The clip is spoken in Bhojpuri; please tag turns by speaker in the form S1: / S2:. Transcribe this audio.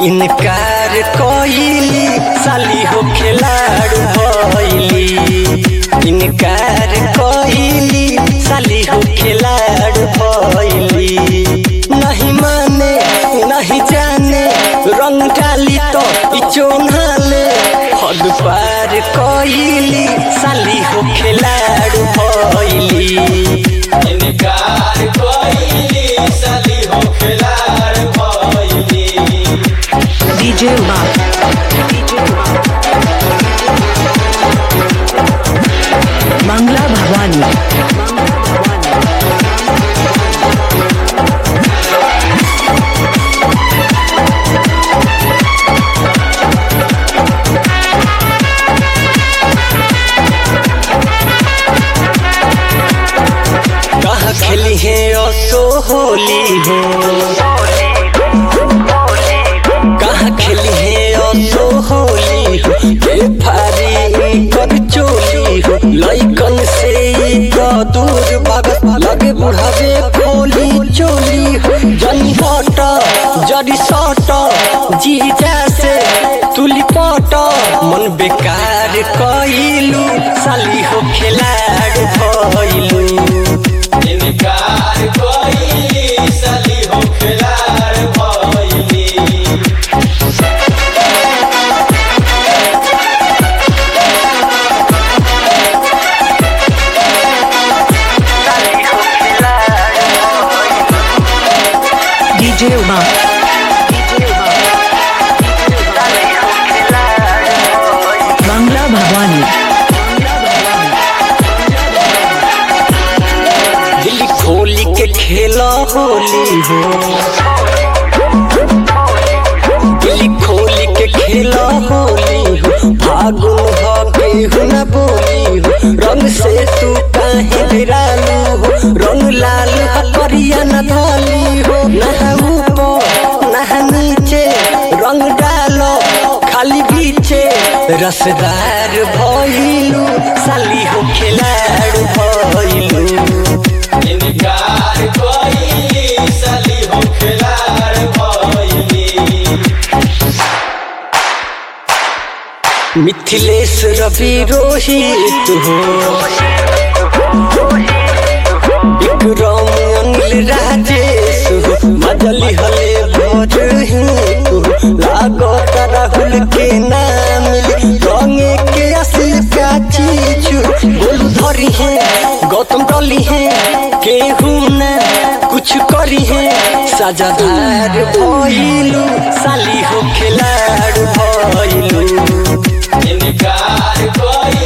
S1: इनकार कइली साली हो खिलाड़ू भइली। इनकार कइली साली हो खिलाड़ू भइली। नहीं माने नहीं जाने रंग डाली तो इचोनाले हद पार कइली साली हो खिलाड़ू भइली।
S2: इनकार कइली साली हो खिलाड़ू भइली।
S3: DJ Mark, Mangla Bhavani,
S1: कहाँ खेली है असो होली हो, कहाँ खेली है असो होली हो। फारी कर चोली हो लइकन से दूर भागत लगे बुढ़ावे खोली चोली हो। जनी हट जड़ी सट जीजा से तुली पट मन बेकार कइलू साली हो खिलाड़ भइलू।
S2: इनकार कइली साली हो खिलाड़ भइली।
S3: DJ Mark, Mangla Bhavani,
S1: दिल खोली के खेला होली हो, दिल खोली के खेला होली हो। फागुन हो केहू न बोली हो, रंग से तू काहे बिरालू हो। रंग लाल करिया न धाली हो, नहा ऊपर नहा नीचे रंग डालो खाली बीचे। रसदार भइलू साली हो खिलाड़ भइलू।
S2: इनकार कइली साली हो खिलाड़ भइली।
S1: मिथिलेश रवि रोहित हो, विक्रम अनिल राजेश हो। मजली हले भोज हो लागो राहुल के नाम रंगे के असली का चीज। बोलू धरी है गौतम डली है केहू न कुछ करी है। सजादार भइलू साली हो खिलाड़ भइलू।
S2: इनकार कइली